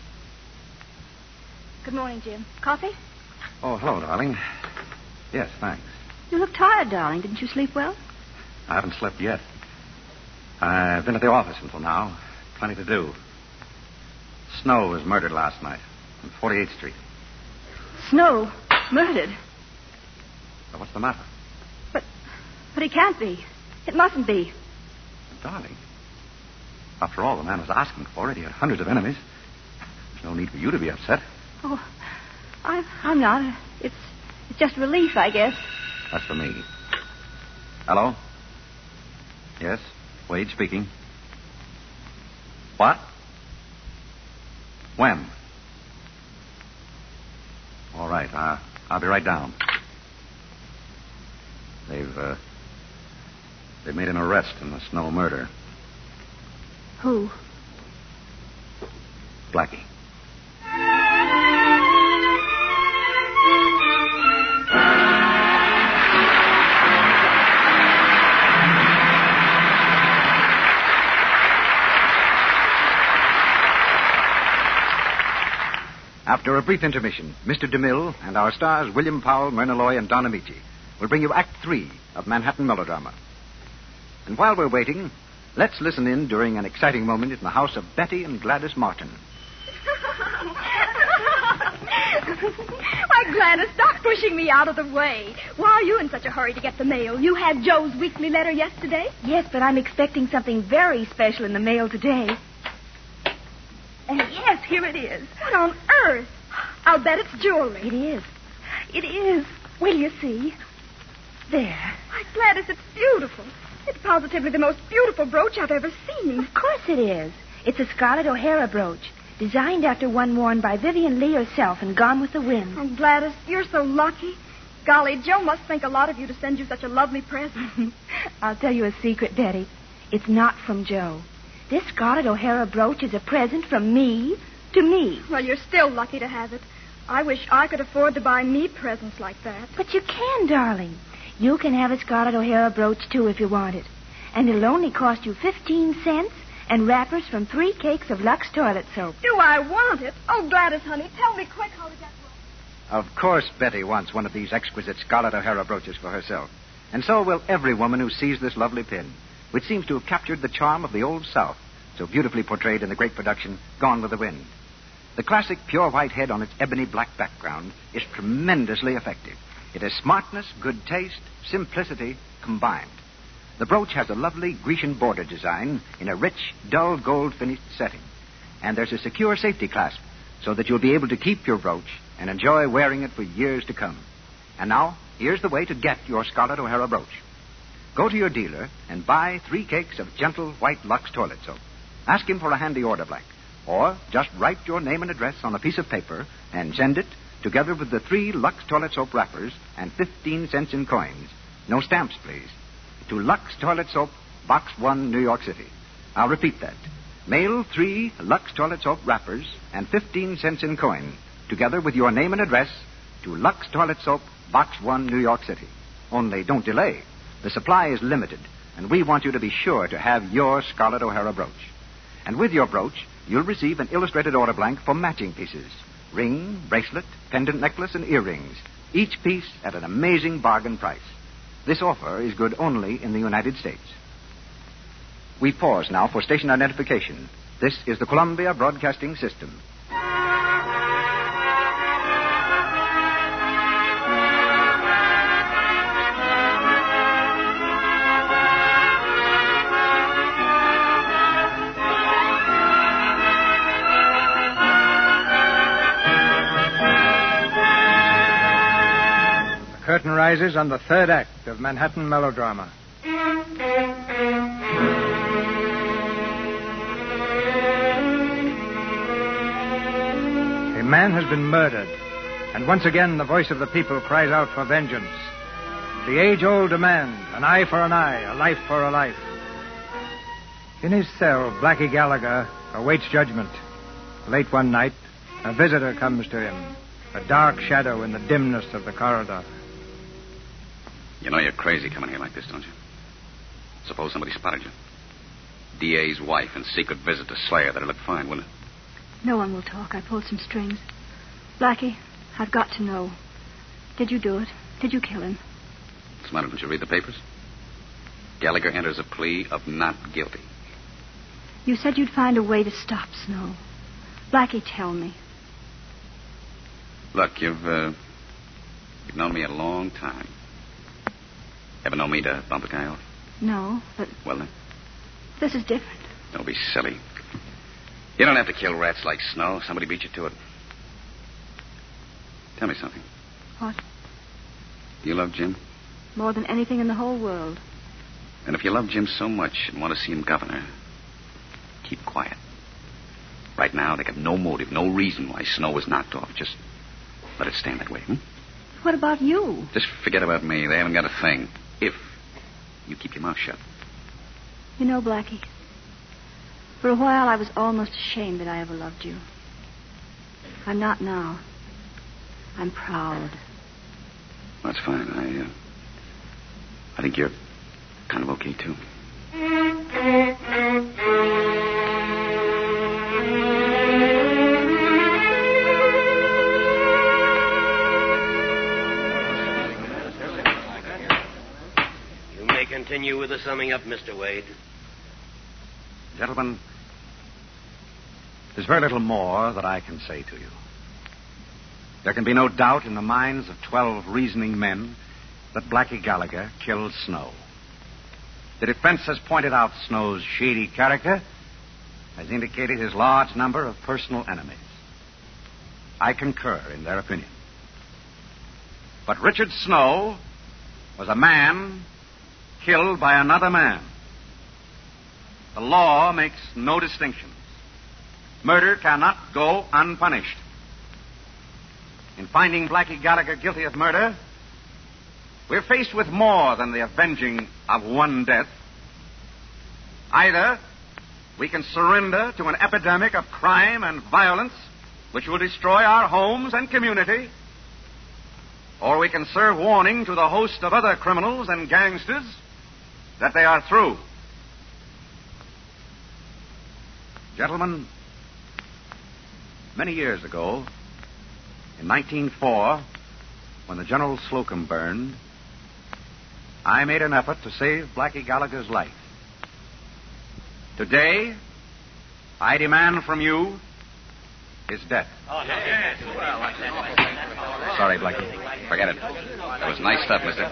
Good morning, Jim. Coffee? Oh, hello, darling. Yes, thanks. You look tired, darling. Didn't you sleep well? I haven't slept yet. I've been at the office until now. Plenty to do. Snow was murdered last night on forty-eighth Street. Snow? Murdered? Well, what's the matter? But, but he can't be. It mustn't be. Darling, after all the man was asking for it, he had hundreds of enemies. There's no need for you to be upset. Oh, I'm, I'm not. It's, it's just relief, I guess. That's for me. Hello? Yes, Wade speaking. What? When? All right, uh, I'll be right down. They've, uh, they've made an arrest in the Snow murder. Who? Blackie. After a brief intermission, Mister DeMille and our stars William Powell, Myrna Loy, and Don Amici will bring you Act Three of Manhattan Melodrama. And while we're waiting, let's listen in during an exciting moment in the house of Betty and Gladys Martin. Why, Gladys, stop pushing me out of the way. Why are you in such a hurry to get the mail? You had Joe's weekly letter yesterday? Yes, but I'm expecting something very special in the mail today. And yes, here it is. What on earth? I'll bet it's jewelry. It is. It is. Will you see? There. Why, Gladys, it's beautiful. It's positively the most beautiful brooch I've ever seen. Of course it is. It's a Scarlett O'Hara brooch, designed after one worn by Vivian Lee herself and Gone with the Wind. Oh, Gladys, you're so lucky. Golly, Joe must think a lot of you to send you such a lovely present. I'll tell you a secret, Betty. It's not from Joe. This Scarlett O'Hara brooch is a present from me to me. Well, you're still lucky to have it. I wish I could afford to buy me presents like that. But you can, darling. You can have a Scarlett O'Hara brooch, too, if you want it. And it'll only cost you fifteen cents and wrappers from three cakes of Lux toilet soap. Do I want it? Oh, Gladys, honey, tell me quick how to get one. Of course Betty wants one of these exquisite Scarlett O'Hara brooches for herself. And so will every woman who sees this lovely pin, which seems to have captured the charm of the Old South, so beautifully portrayed in the great production Gone with the Wind. The classic pure white head on its ebony black background is tremendously effective. It has smartness, good taste, simplicity combined. The brooch has a lovely Grecian border design in a rich, dull gold finished setting. And there's a secure safety clasp so that you'll be able to keep your brooch and enjoy wearing it for years to come. And now, here's the way to get your Scarlett O'Hara brooch. Go to your dealer and buy three cakes of gentle white Lux toilet soap. Ask him for a handy order blank. Or just write your name and address on a piece of paper and send it, together with the three Lux toilet soap wrappers and fifteen cents in coins. No stamps, please. To Lux Toilet Soap, Box one, New York City. I'll repeat that. Mail three Lux Toilet Soap wrappers and fifteen cents in coin, together with your name and address, to Lux Toilet Soap, Box one, New York City. Only don't delay. The supply is limited, and we want you to be sure to have your Scarlett O'Hara brooch. And with your brooch, you'll receive an illustrated order blank for matching pieces. Ring, bracelet, pendant necklace, and earrings. Each piece at an amazing bargain price. This offer is good only in the United States. We pause now for station identification. This is the Columbia Broadcasting System. Curtain rises on the third act of Manhattan Melodrama. A man has been murdered, and once again the voice of the people cries out for vengeance. The age-old demand, an eye for an eye, a life for a life. In his cell, Blackie Gallagher awaits judgment. Late one night, a visitor comes to him, a dark shadow in the dimness of the corridor. You know you're crazy coming here like this, don't you? Suppose somebody spotted you. D A's wife and secret visit to Slayer. That'd look fine, wouldn't it? No one will talk. I pulled some strings. Blackie, I've got to know. Did you do it? Did you kill him? What's the matter? Didn't you read the papers? Gallagher enters a plea of not guilty. You said you'd find a way to stop Snow. Blackie, tell me. Look, you've, uh, you've known me a long time. Ever known me to bump a guy off? No, but... Well, then? This is different. Don't be silly. You don't have to kill rats like Snow. Somebody beat you to it. Tell me something. What? Do you love Jim? More than anything in the whole world. And if you love Jim so much and want to see him governor, keep quiet. Right now, they have no motive, no reason why Snow was knocked off. Just let it stand that way, hmm? What about you? Just forget about me. They haven't got a thing. If you keep your mouth shut. You know, Blackie, for a while I was almost ashamed that I ever loved you. I'm not now. I'm proud. That's fine. I, uh, I think you're kind of okay, too. You may continue with the summing up, Mister Wade. Gentlemen, there's very little more that I can say to you. There can be no doubt in the minds of twelve reasoning men that Blackie Gallagher killed Snow. The defense has pointed out Snow's shady character, has indicated his large number of personal enemies. I concur in their opinion. But Richard Snow was a man killed by another man. The law makes no distinctions. Murder cannot go unpunished. In finding Blackie Gallagher guilty of murder, we're faced with more than the avenging of one death. Either we can surrender to an epidemic of crime and violence which will destroy our homes and community, or we can serve warning to the host of other criminals and gangsters that they are through. Gentlemen, many years ago, in nineteen oh four, when the General Slocum burned, I made an effort to save Blackie Gallagher's life. Today, I demand from you his death. Oh, no. Yes. Well, Sorry, Blackie. Forget it. That was nice stuff, mister.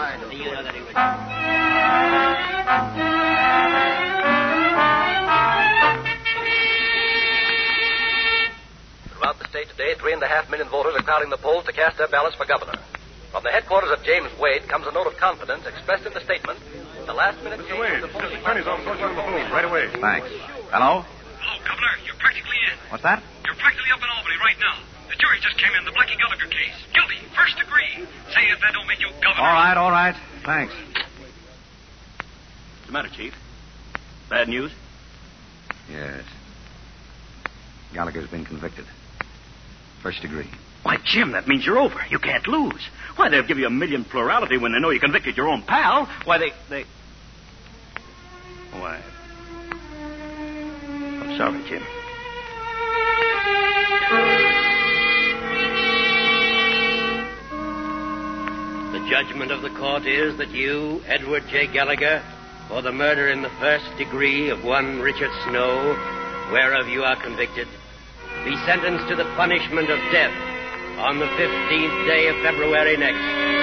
Throughout the state today, three and a half million voters are crowding the polls to cast their ballots for governor. From the headquarters of James Wade comes a note of confidence expressed in the statement. The last minute Mister Wade, Mister Attorney's office on the phone right away. Thanks. Hello? Hello, Governor. You're practically in. What's that? You're practically up in Albany right now. The jury just came in the Blackie Gallagher case. Guilty, first degree. Say if that don't make you governor. All right, all right. Thanks. What's the matter, Chief? Bad news? Yes. Gallagher's been convicted. First degree. Why, Jim, that means you're over. You can't lose. Why, they'll give you a million plurality when they know you convicted your own pal. Why, they... they... Why... I'm sorry, Jim. The judgment of the court is that you, Edward J. Gallagher, for the murder in the first degree of one Richard Snow, whereof you are convicted, be sentenced to the punishment of death on the fifteenth day of February next.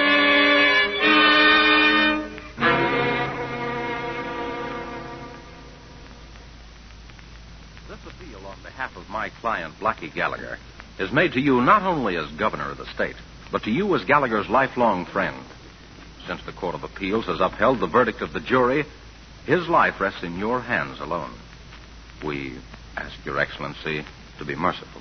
This appeal on behalf of my client, Blackie Gallagher, is made to you not only as governor of the state, but to you as Gallagher's lifelong friend. Since the Court of Appeals has upheld the verdict of the jury, his life rests in your hands alone. We ask Your Excellency to be merciful.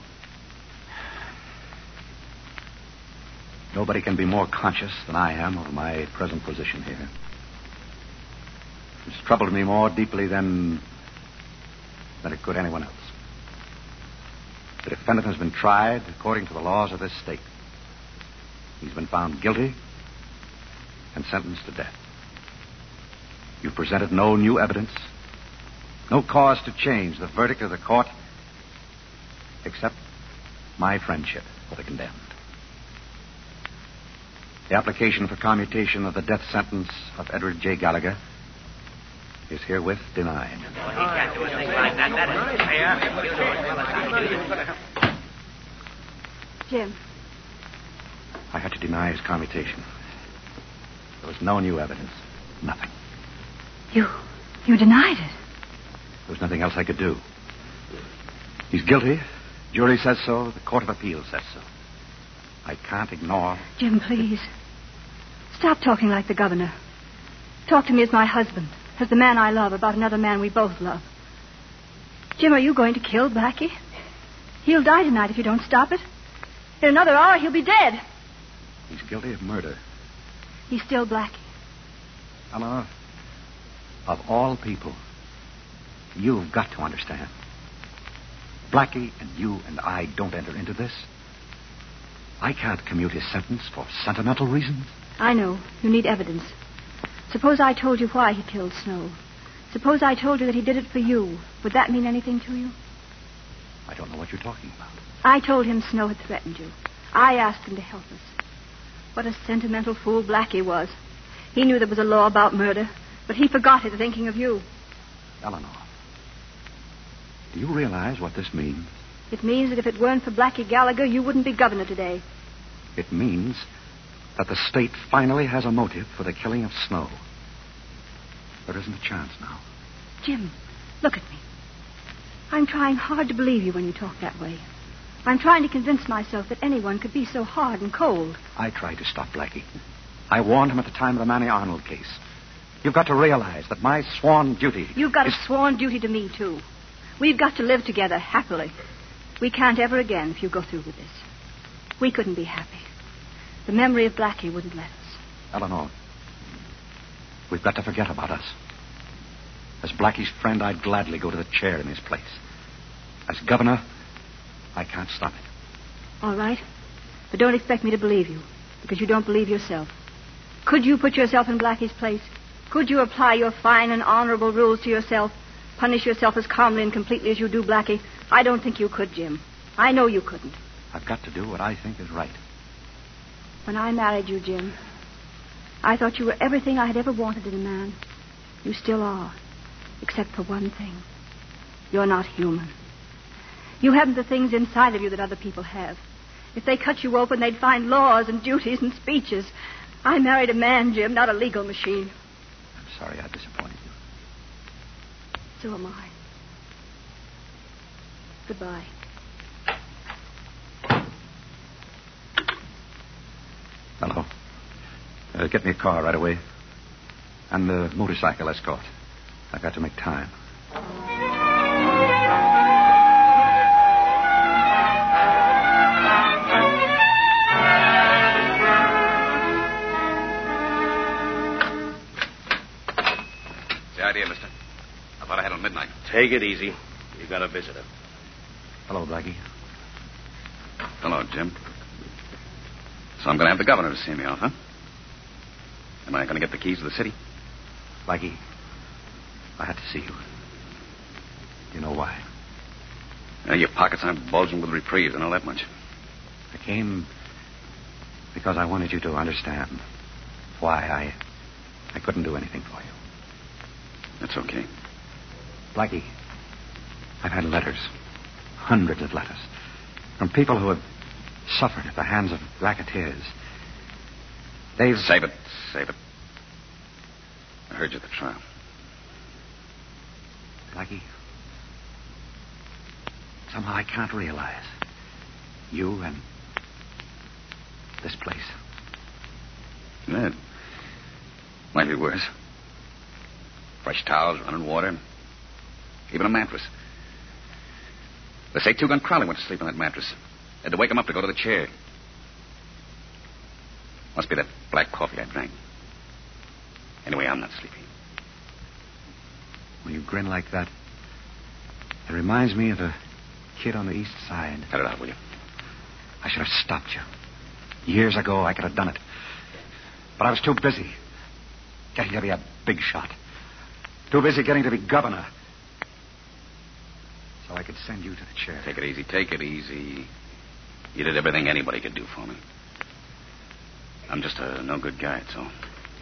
Nobody can be more conscious than I am of my present position here. It's troubled me more deeply than than it could anyone else. The defendant has been tried according to the laws of this state. He's been found guilty and sentenced to death. You've presented no new evidence, no cause to change the verdict of the court, except my friendship for the condemned. The application for commutation of the death sentence of Edward J. Gallagher is herewith denied. Jim. I had to deny his commutation. There was no new evidence. Nothing. You. You denied it. There was nothing else I could do. He's guilty. Jury says so. The Court of Appeals says so. I can't ignore. Jim, please. Stop talking like the governor. Talk to me as my husband, as the man I love, about another man we both love. Jim, are you going to kill Blackie? He'll die tonight if you don't stop it. In another hour, he'll be dead. He's guilty of murder. He's still Blackie. Eleanor, of all people, you've got to understand. Blackie and you and I don't enter into this. I can't commute his sentence for sentimental reasons. I know. You need evidence. Suppose I told you why he killed Snow. Suppose I told you that he did it for you. Would that mean anything to you? I don't know what you're talking about. I told him Snow had threatened you. I asked him to help us. What a sentimental fool Blackie was. He knew there was a law about murder, but he forgot it thinking of you. Eleanor, do you realize what this means? It means that if it weren't for Blackie Gallagher, you wouldn't be governor today. It means that the state finally has a motive for the killing of Snow. There isn't a chance now. Jim, look at me. I'm trying hard to believe you when you talk that way. I'm trying to convince myself that anyone could be so hard and cold. I tried to stop Blackie. I warned him at the time of the Manny Arnold case. You've got to realize that my sworn duty... You've got is... a sworn duty to me, too. We've got to live together happily. We can't ever again if you go through with this. We couldn't be happy. The memory of Blackie wouldn't let us. Eleanor, we've got to forget about us. As Blackie's friend, I'd gladly go to the chair in his place. As governor, I can't stop it. All right. But don't expect me to believe you, because you don't believe yourself. Could you put yourself in Blackie's place? Could you apply your fine and honorable rules to yourself? Punish yourself as calmly and completely as you do Blackie? I don't think you could, Jim. I know you couldn't. I've got to do what I think is right. When I married you, Jim, I thought you were everything I had ever wanted in a man. You still are, except for one thing. You're not human. You haven't the things inside of you that other people have. If they cut you open, they'd find laws and duties and speeches. I married a man, Jim, not a legal machine. I'm sorry I disappointed you. So am I. Goodbye. Hello. Uh, get me a car right away. And a motorcycle escort. I've got to make time. What's the idea, mister? I thought I had till midnight. Take it easy. You got a visitor. Hello, Blackie. Hello, Jim. So I'm going to have the governor to see me off, huh? Am I going to get the keys to the city? Blackie, I had to see you. You know why? Yeah, your pockets aren't bulging with reprieves. I know that much. I came because I wanted you to understand why I I couldn't do anything for you. That's okay. Blackie, I've had letters, hundreds of letters, from people who have suffered at the hands of racketeers. They've... Save it. Save it. I heard you at the trial. Blackie, somehow I can't realize you and this place. Yeah, it might be worse. Fresh towels, running water, even a mattress. They say Two Gun Crowley went to sleep on that mattress. Had to wake him up to go to the chair. Must be that black coffee I drank. Anyway, I'm not sleepy. When you grin like that, It reminds me of the kid on the east side. Cut it out, will you? I should have stopped you. Years ago, I could have done it. But I was too busy getting to be a big shot. Too busy getting to be governor. So I could send you to the chair. Take it easy. Take it easy. You did everything anybody could do for me. I'm just a no-good guy, that's all.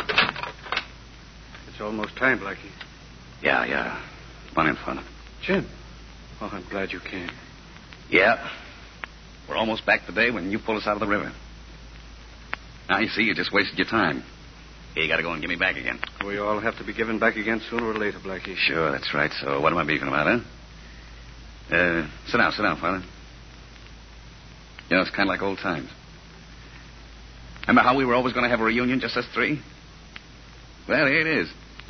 It's almost time, Blackie. Yeah, yeah. Come on in, Father. Jim. Oh, I'm glad you came. Yeah. We're almost back the day when you pulled us out of the river. Now, you see, you just wasted your time. You gotta go and get me back again. We all have to be given back again sooner or later, Blackie. Sure, that's right. So what am I beefing about, huh? Uh, sit down, sit down, Father. You know, it's kind of like old times. Remember how we were always going to have a reunion, just us three? Well, here it is.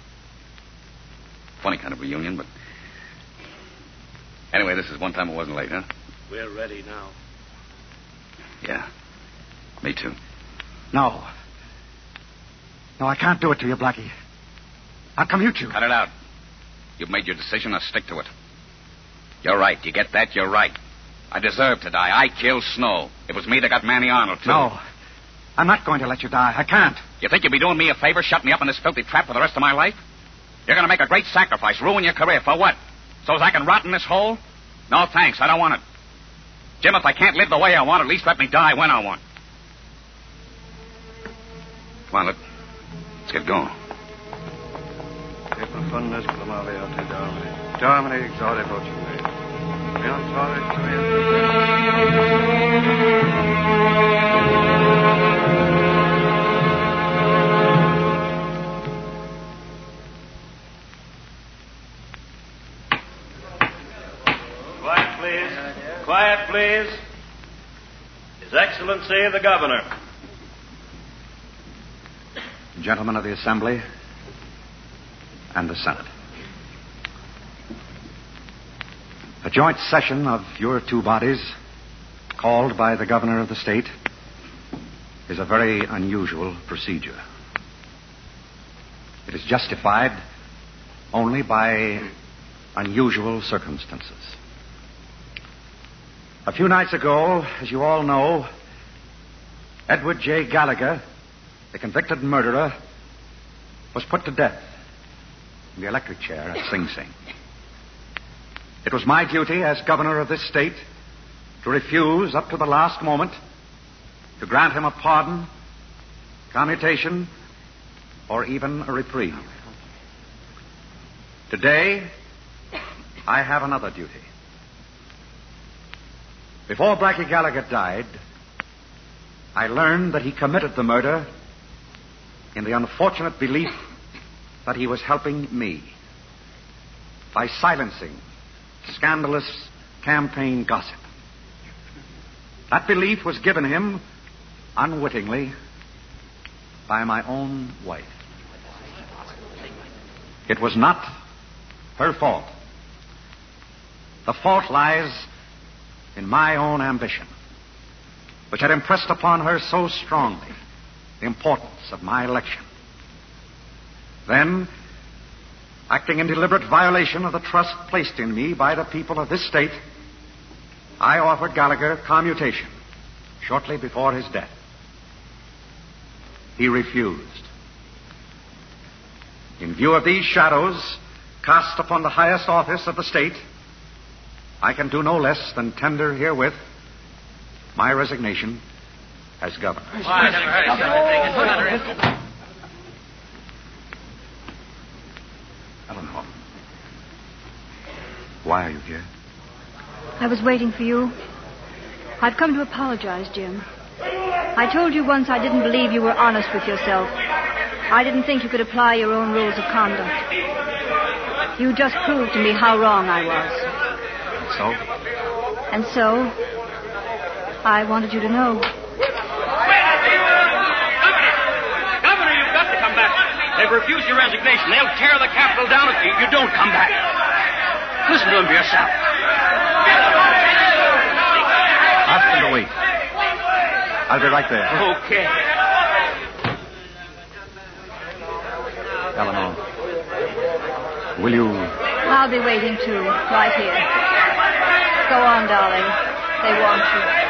Funny kind of reunion, but... Anyway, this is one time it wasn't late, huh? We're ready now. Yeah. Me too. No. No, I can't do it to you, Blackie. I'll commute you. Cut it out. You've made your decision. Now stick to it. You're right. You get that? You're right. I deserve to die. I killed Snow. It was me that got Manny Arnold, too. No. I'm not going to let you die. I can't. You think you'd be doing me a favor, shutting me up in this filthy trap for the rest of my life? You're going to make a great sacrifice, ruin your career. For what? So as I can rot in this hole? No, thanks. I don't want it. Jim, if I can't live the way I want, at least let me die when I want. Come on, let, let's get going. Quiet, please. Quiet, please. His Excellency the Governor. Gentlemen of the Assembly and the Senate. A joint session of your two bodies, called by the Governor of the state, is a very unusual procedure. It is justified only by unusual circumstances. A few nights ago, as you all know, Edward J. Gallagher, the convicted murderer, was put to death in the electric chair at Sing Sing. It was my duty as governor of this state to refuse up to the last moment to grant him a pardon, commutation, or even a reprieve. Today, I have another duty. Before Blackie Gallagher died, I learned that he committed the murder in the unfortunate belief that he was helping me by silencing scandalous campaign gossip. That belief was given him unwittingly by my own wife. It was not her fault. The fault lies in my own ambition, which had impressed upon her so strongly the importance of my election. Then, acting in deliberate violation of the trust placed in me by the people of this state, I offered Gallagher commutation shortly before his death. He refused. In view of these shadows cast upon the highest office of the state, I can do no less than tender herewith my resignation as governor. Eleanor, why are you here? I was waiting for you. I've come to apologize, Jim. I told you once I didn't believe you were honest with yourself. I didn't think you could apply your own rules of conduct. You just proved to me how wrong I was. So? And so, I wanted you to know. Governor, you've got to come back. They've refused your resignation. They'll tear the Capitol down if you, you don't come back. Listen to them for yourself. Ask them to wait. I'll be right there. Okay. Eleanor, will you I'll be waiting too, right here. Go on, darling. They want you.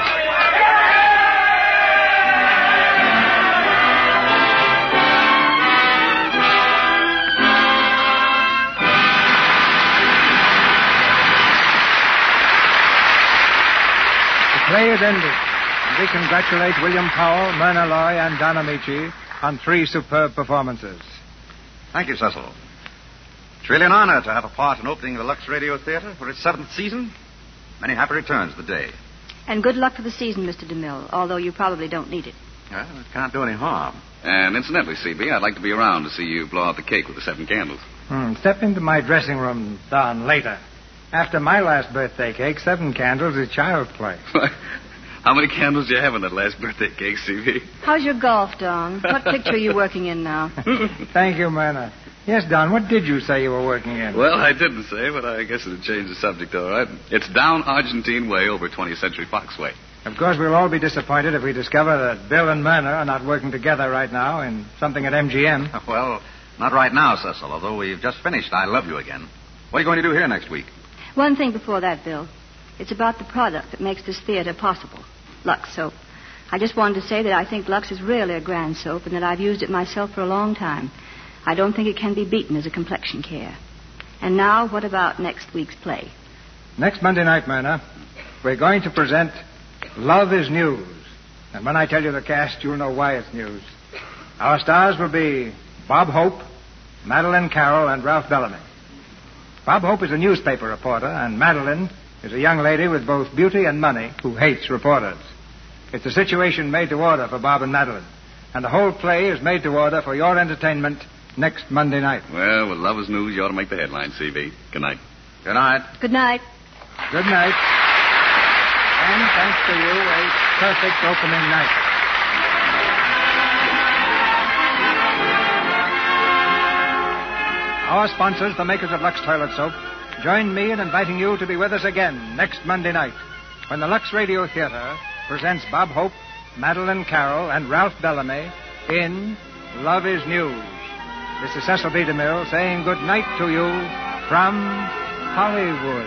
The play is ended. And we congratulate William Powell, Myrna Loy, and Don Amici on three superb performances. Thank you, Cecil. It's really an honor to have a part in opening the Lux Radio Theater for its seventh season. Many happy returns of the day. And good luck for the season, Mister DeMille, although you probably don't need it. Well, it can't do any harm. And incidentally, C B, I'd like to be around to see you blow out the cake with the seven candles. Hmm. Step into my dressing room, Don, later. After my last birthday cake, seven candles is child's play. How many candles do you have in that last birthday cake, C B? How's your golf, Don? What picture are you working in now? Thank you, Myrna. Yes, Don, what did you say you were working in? Well, I didn't say, but I guess it'd change the subject, all right. It's down Argentine way over twentieth Century Fox way. Of course, we'll all be disappointed if we discover that Bill and Myrna are not working together right now in something at M G M. Well, not right now, Cecil, although we've just finished I Love You Again. What are you going to do here next week? One thing before that, Bill. It's about the product that makes this theater possible. Lux Soap. I just wanted to say that I think Lux is really a grand soap and that I've used it myself for a long time. I don't think it can be beaten as a complexion care. And now, what about next week's play? Next Monday night, Myrna, we're going to present Love is News. And when I tell you the cast, you'll know why it's news. Our stars will be Bob Hope, Madeline Carroll, and Ralph Bellamy. Bob Hope is a newspaper reporter, and Madeline is a young lady with both beauty and money who hates reporters. It's a situation made to order for Bob and Madeline. And the whole play is made to order for your entertainment next Monday night. Well, with Love is News, you ought to make the headline, C B. Good night. Good night. Good night. Good night. And thanks to you, a perfect opening night. Our sponsors, the makers of Lux Toilet Soap, join me in inviting you to be with us again next Monday night when the Lux Radio Theater presents Bob Hope, Madeline Carroll, and Ralph Bellamy in Love is News. This is Cecil B. DeMille saying good night to you from Hollywood.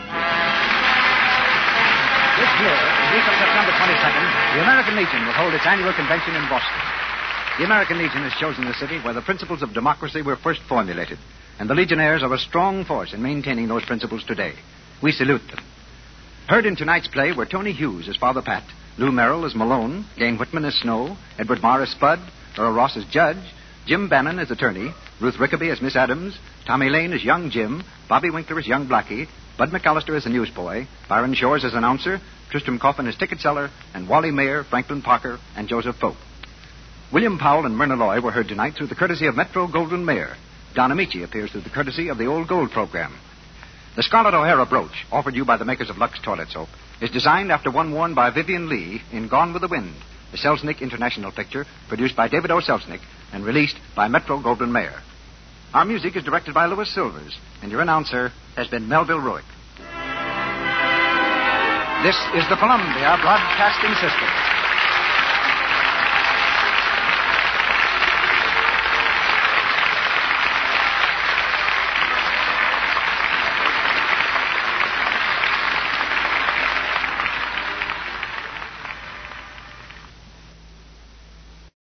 This year, the week of September twenty-second, the American Legion will hold its annual convention in Boston. The American Legion has chosen the city where the principles of democracy were first formulated, and the Legionnaires are a strong force in maintaining those principles today. We salute them. Heard in tonight's play were Tony Hughes as Father Pat, Lou Merrill as Malone, Jane Whitman as Snow, Edward Marr as Spud, Earl Ross as Judge, Jim Bannon as Attorney, Ruth Rickaby as Miss Adams, Tommy Lane as Young Jim, Bobby Winkler as Young Blackie, Bud McAllister as the newsboy, Byron Shores as announcer, Tristram Coffin as ticket seller, and Wally Mayer, Franklin Parker, and Joseph Fope. William Powell and Myrna Loy were heard tonight through the courtesy of Metro Goldwyn Mayer. Don Amici appears through the courtesy of the Old Gold program. The Scarlett O'Hara brooch, offered you by the makers of Lux Toilet Soap, is designed after one worn by Vivian Lee in Gone with the Wind, the Selznick International picture produced by David O. Selznick and released by Metro Goldwyn Mayer. Our music is directed by Louis Silvers, and your announcer has been Melville Ruick. This is the Columbia Broadcasting System.